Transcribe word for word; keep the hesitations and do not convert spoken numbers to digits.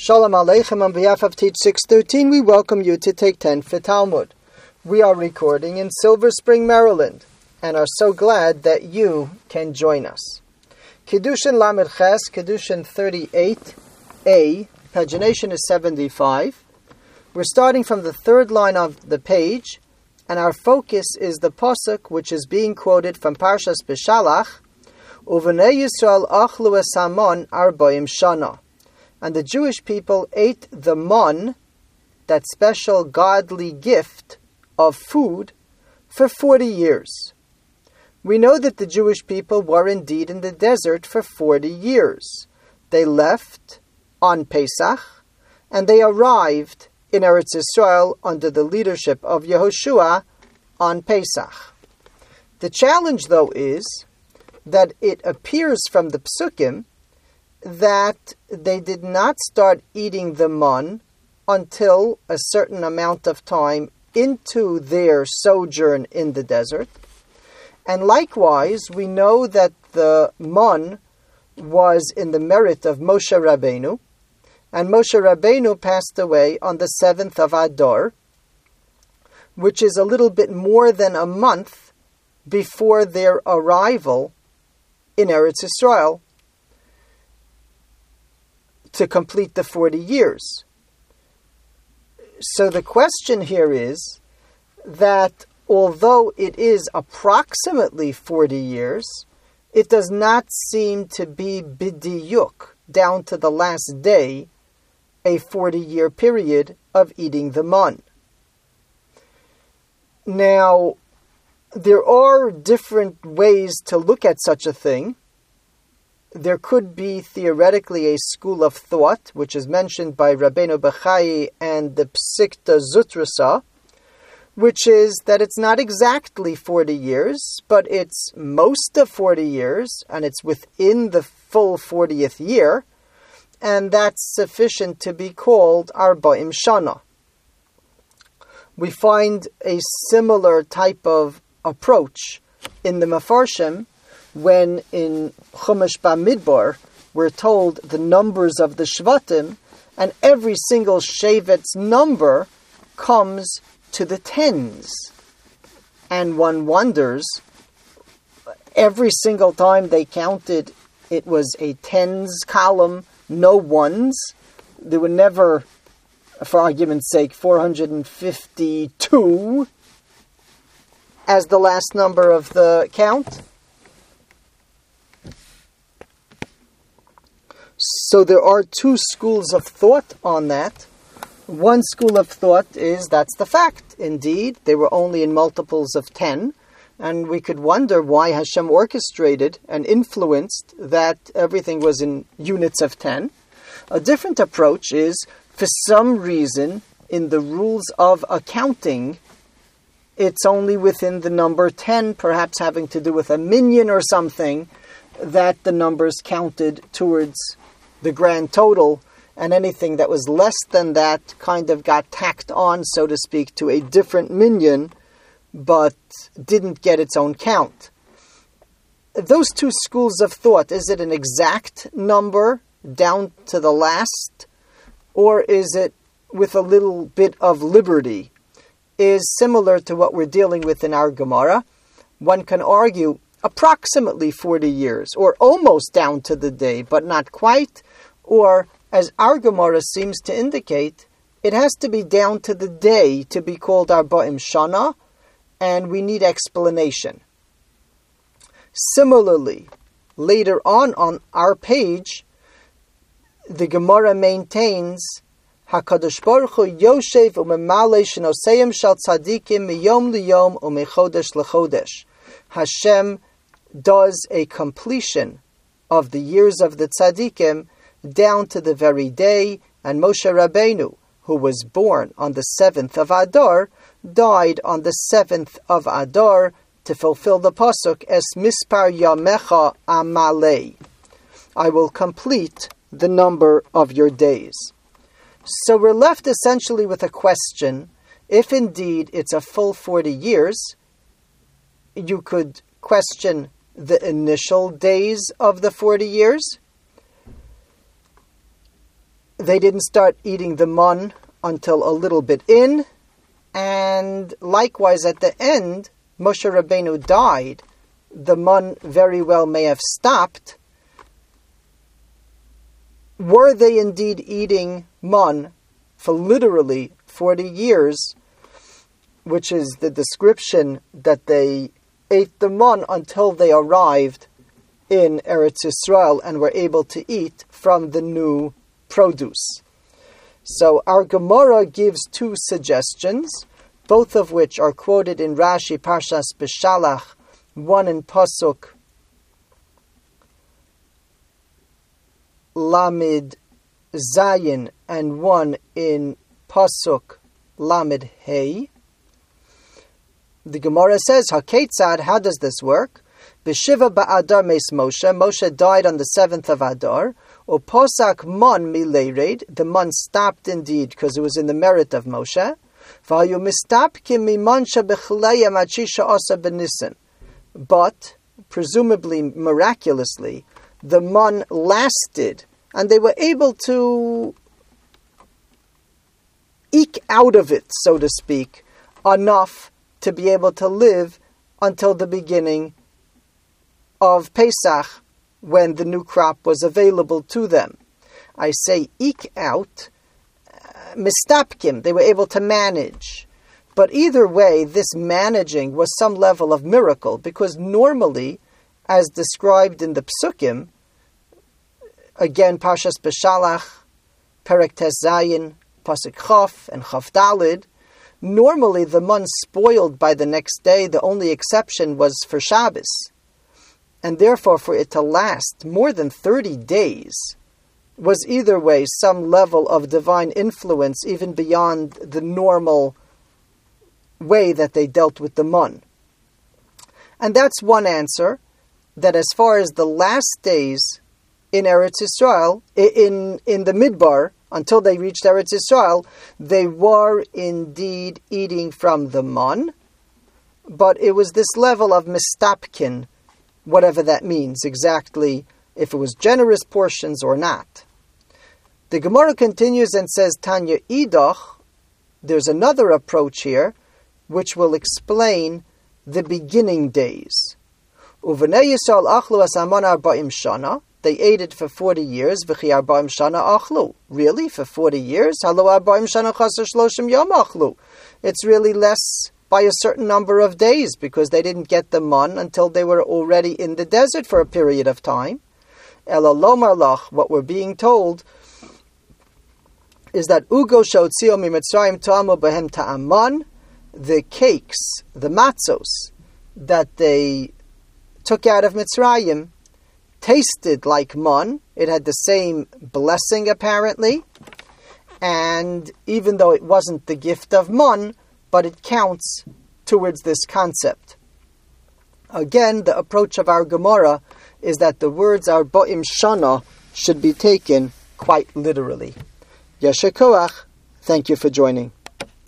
Shalom Aleichem. On behalf of Teach six thirteen, we welcome you to Take ten for Talmud. We are recording in Silver Spring, Maryland, and are so glad that you can join us. Kiddushin Lamed Ches, Kiddushin thirty-eight A, pagination is seventy-five. We're starting from the third line of the page, and our focus is the pasuk which is being quoted from Parshas Beshalach, Uvenei Yisrael achlu es hamon arbaim shana. And the Jewish people ate the mon, that special godly gift of food, for forty years. We know that the Jewish people were indeed in the desert for forty years. They left on Pesach, and they arrived in Eretz Yisrael under the leadership of Yehoshua on Pesach. The challenge, though, is that it appears from the Psukim that they did not start eating the mon until a certain amount of time into their sojourn in the desert. And likewise, we know that the mon was in the merit of Moshe Rabbeinu, and Moshe Rabbeinu passed away on the seventh of Adar, which is a little bit more than a month before their arrival in Eretz Yisrael to complete the forty years. So the question here is that although it is approximately forty years, it does not seem to be bidiyuk, down to the last day, a forty-year period of eating the mon. Now, there are different ways to look at such a thing. There could be theoretically a school of thought, which is mentioned by Rabbeinu Bechai and the Psikta Zutrasa, which is that it's not exactly forty years, but it's most of forty years, and it's within the full fortieth year, and that's sufficient to be called Arba'im Shana. We find a similar type of approach in the Mefarshim, when in Chumash Bamidbar we're told the numbers of the Shvatim, and every single Shevet's number comes to the tens. And one wonders, every single time they counted, it was a tens column, no ones. There were never, for argument's sake, four hundred fifty-two as the last number of the count. So there are two schools of thought on that. One school of thought is that's the fact. Indeed, they were only in multiples of ten, and we could wonder why Hashem orchestrated and influenced that everything was in units of ten. A different approach is, for some reason, in the rules of accounting, it's only within the number ten, perhaps having to do with a minyan or something, that the numbers counted towards the grand total, and anything that was less than that kind of got tacked on, so to speak, to a different minyan, but didn't get its own count. Those two schools of thought, is it an exact number down to the last, or is it with a little bit of liberty, is similar to what we're dealing with in our Gemara. One can argue approximately forty years, or almost down to the day, but not quite, or, as our Gemara seems to indicate, it has to be down to the day to be called Arba'im Shana, and we need explanation. Similarly, later on on our page, the Gemara maintains HaKadosh Baruch Hu Yoshev u'memale shenoseim shal tzadikim miyom liyom u'mechodesh lechodesh. Hashem does a completion of the years of the tzaddikim down to the very day, and Moshe Rabbeinu, who was born on the seventh of Adar, died on the seventh of Adar to fulfill the pasuk, Es mispar yamecha amalei. I will complete the number of your days. So we're left essentially with a question. If indeed it's a full forty years, you could question the initial days of the forty years. they didn't start eating the mun until a little bit in, and likewise at the end, Moshe Rabbeinu died. The mun very well may have stopped. Were they indeed eating mun for literally forty years, which is the description that they ate the mun until they arrived in Eretz Yisrael and were able to eat from the new produce. So our Gemara gives two suggestions, both of which are quoted in Rashi Parshas Beshalach, one in Pasuk Lamed Zayin and one in Pasuk Lamed Hey. The Gemara says, HaKetzad, how does this work? B'shiva ba'adar meis Moshe. Moshe died on the seventh of Adar. O posak mon mileired. The mon stopped indeed because it was in the merit of Moshe. V'ayu mistapkim mimansha b'chleya machisha osa b'nissen. But, presumably miraculously, the mun lasted, and they were able to eke out of it, so to speak, enough to be able to live until the beginning of Pesach, when the new crop was available to them. I say eke out, uh, mistapkim, they were able to manage. But either way, this managing was some level of miracle, because normally, as described in the Psukim, again, Parshas Beshalach, Perek Tes Zayin, Pasuk Chof, and Chof Dalid, normally the mun spoiled by the next day. The only exception was for Shabbos. And therefore, for it to last more than thirty days was either way some level of divine influence, even beyond the normal way that they dealt with the mun. And that's one answer, that as far as the last days in Eretz Yisrael, in, in the Midbar, until they reached Eretz Yisrael, they were indeed eating from the mun, but it was this level of mistapkin, whatever that means exactly, if it was generous portions or not. The Gemara continues and says, Tanya Idach, there's another approach here, which will explain the beginning days. Uvenei Yisrael achlu asaman arba'im shana. They ate it for forty years. V'chi arba'im shana achlu. Really? For forty years? Halo arba'im shana chaser shloshim yom achlu. It's really less by a certain number of days, because they didn't get the mun until they were already in the desert for a period of time. Ela lomar lach, what we're being told is that ugo shotzio mimitzrayim ta'amu behem ta'aman, the cakes, the matzos, that they took out of Mitzrayim, tasted like mun. It had the same blessing, apparently. And even though it wasn't the gift of mun, but it counts towards this concept. Again, the approach of our Gemara is that the words arba'im shana should be taken quite literally. Yesher koach, thank you for joining.